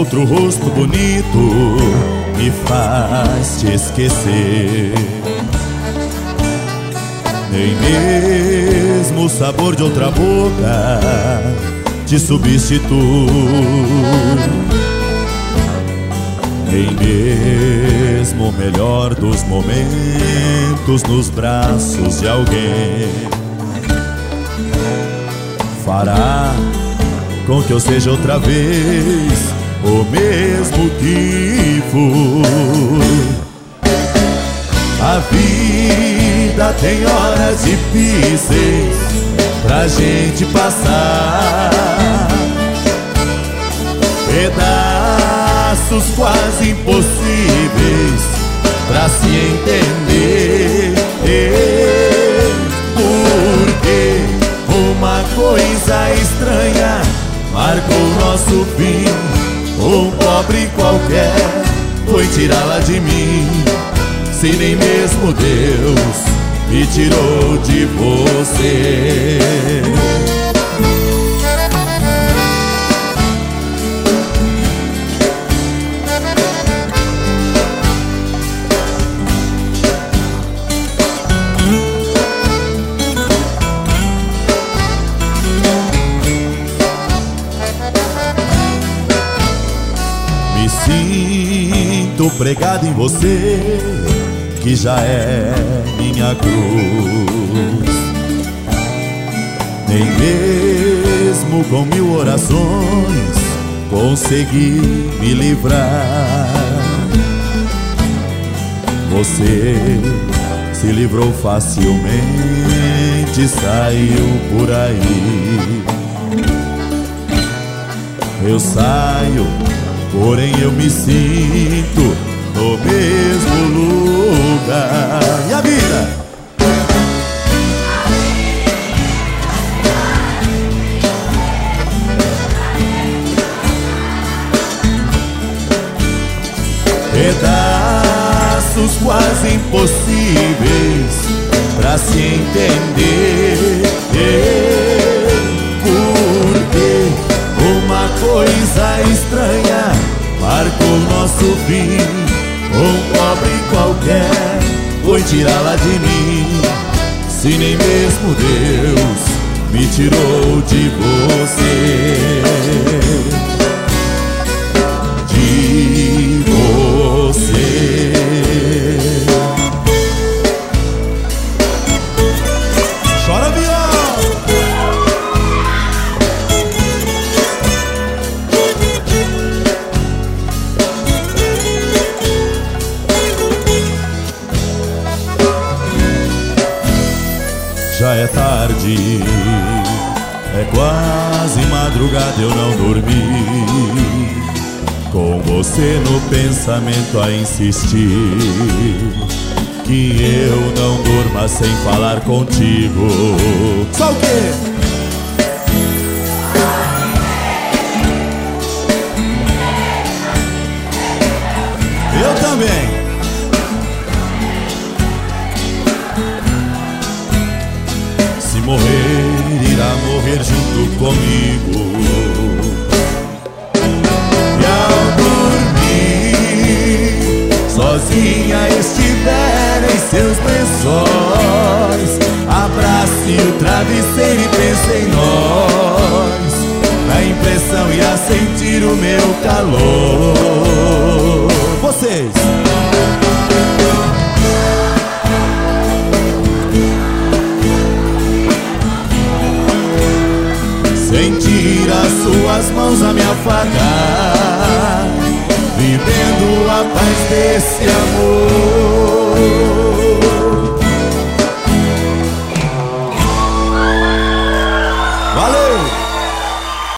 outro rosto bonito me faz te esquecer. Nem mesmo o sabor de outra boca te substitui. Nem mesmo o melhor dos momentos nos braços de alguém fará com que eu seja outra vez o mesmo que fui. A vida tem horas difíceis pra gente passar, pedaços quase impossíveis pra se entender. Porque uma coisa estranha marcou nosso fim. Um pobre qualquer foi tirá-la de mim. Se nem mesmo Deus me tirou de você. Me sinto pregado em você, que já é minha cruz. Nem mesmo com 1000 orações consegui me livrar. Você se livrou facilmente, saiu por aí. Eu saio, porém eu me sinto no mesmo lugar. E a vida? Pedaços quase impossíveis pra se entender. Porque uma coisa estranha marcou nosso fim. Um pobre qualquer foi tirá-la de mim. Se nem mesmo Deus me tirou de você. De você. Chora, viola! Já é tarde, é quase madrugada, eu não dormi. Com você no pensamento a insistir, que eu não durma sem falar contigo. Só o quê? Eu também. Se morrer, irá morrer junto comigo. E ao dormir, sozinha estiver em seus lençóis, abrace o travesseiro e pense em nós. Na impressão ia sentir o meu calor. Vocês! Sentir as suas mãos a me afagar, vivendo a paz desse amor.